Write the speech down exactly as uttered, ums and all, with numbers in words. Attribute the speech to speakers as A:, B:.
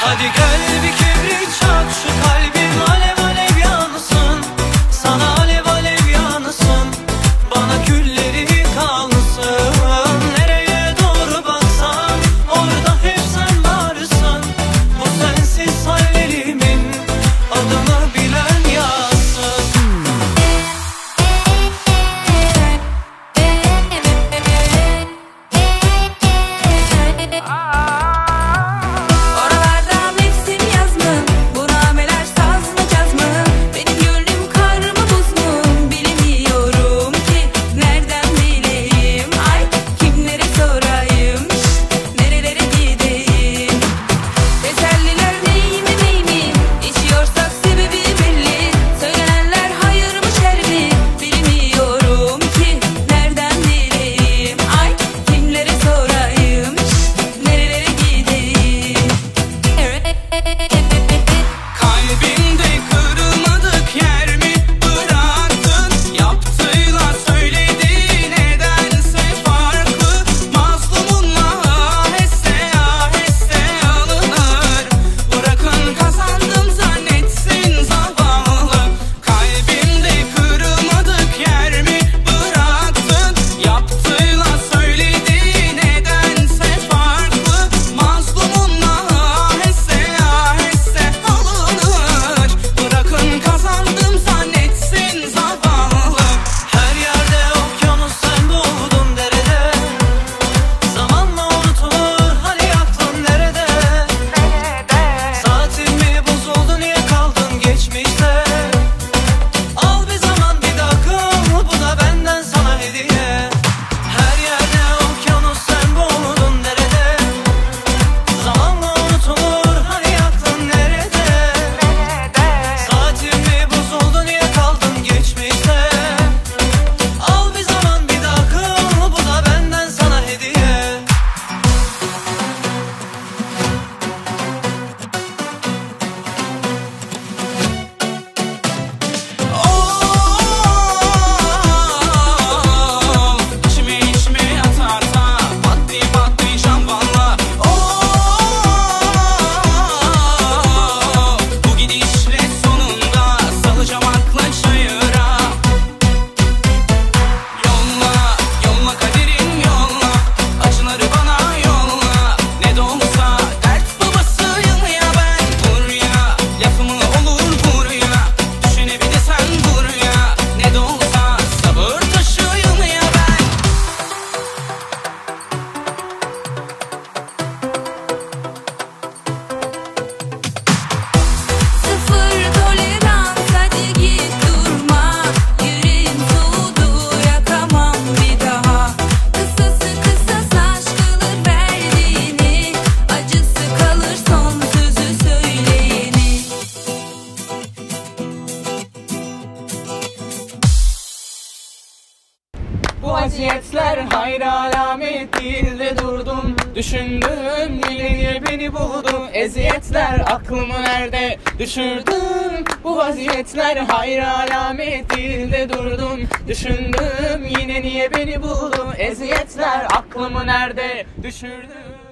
A: Hadi gel bir kibrit çak, şu kalbim alev alev yansın. Sana alev alev yansın, bana külleri kalsın. Nereye doğru baksan orada hep sen varsın. Bu sensiz hallerimin adını bilen yazsın.
B: Bu vaziyetler hayır alamet değil de durdum. Düşündüm yine niye beni buldun. Eziyetler aklımı nerede düşürdüm. Bu vaziyetler hayır alamet değil de durdum. Düşündüm yine niye beni buldun. Eziyetler aklımı nerede düşürdüm.